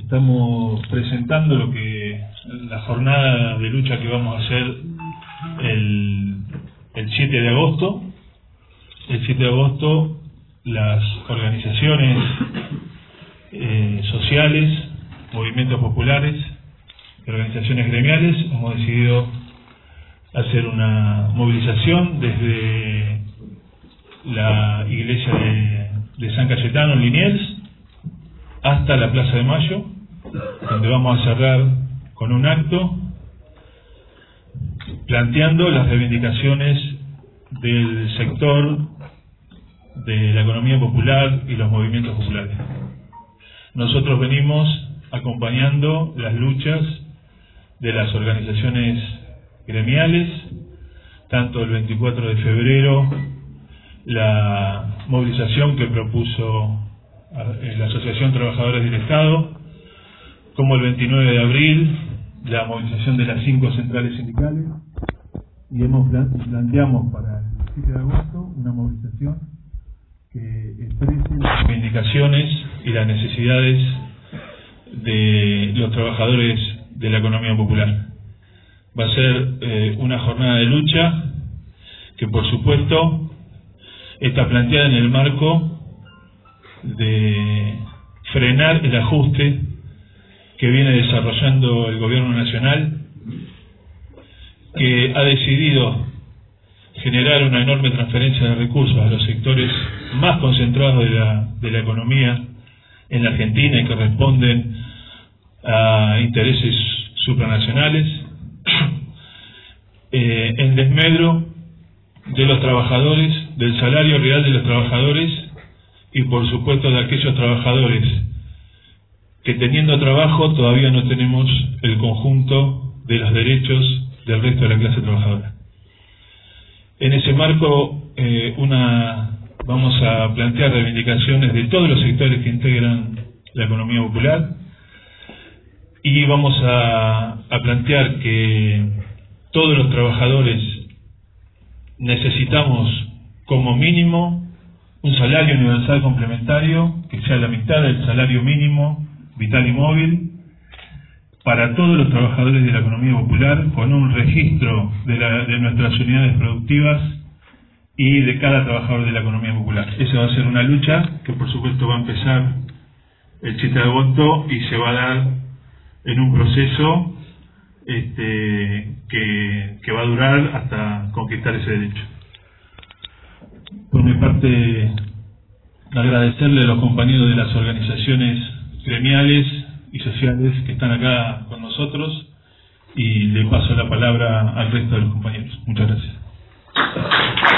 Estamos presentando la jornada de lucha que vamos a hacer el 7 de agosto. El 7 de agosto las organizaciones sociales, movimientos populares y organizaciones gremiales hemos decidido hacer una movilización desde la iglesia de San Cayetano en Liniers hasta la Plaza de Mayo, donde vamos a cerrar con un acto planteando las reivindicaciones del sector de la economía popular y los movimientos populares. Nosotros venimos acompañando las luchas de las organizaciones gremiales, tanto el 24 de febrero, la movilización que propuso la Asociación Trabajadores del Estado, como el 29 de abril, la movilización de las 5 centrales sindicales, y planteamos para el 7 de agosto una movilización que exprese las reivindicaciones y las necesidades de los trabajadores de la economía popular. Va a ser una jornada de lucha que, por supuesto, está planteada en el marco de frenar el ajuste que viene desarrollando el gobierno nacional, que ha decidido generar una enorme transferencia de recursos a los sectores más concentrados de la economía en la Argentina y que responden a intereses supranacionales, en desmedro de los trabajadores, del salario real de los trabajadores y por supuesto de aquellos trabajadores que, teniendo trabajo, todavía no tenemos el conjunto de los derechos del resto de la clase trabajadora. En ese marco vamos a plantear reivindicaciones de todos los sectores que integran la economía popular y vamos a plantear que todos los trabajadores necesitamos como mínimo un salario universal complementario que sea la mitad del salario mínimo vital y móvil para todos los trabajadores de la economía popular, con un registro de nuestras unidades productivas y de cada trabajador de la economía popular. Esa va a ser una lucha que por supuesto va a empezar el 7 de agosto y se va a dar en un proceso que va a durar hasta conquistar ese derecho. Por mi parte, agradecerle a los compañeros de las organizaciones gremiales y sociales que están acá con nosotros y le paso la palabra al resto de los compañeros. Muchas gracias.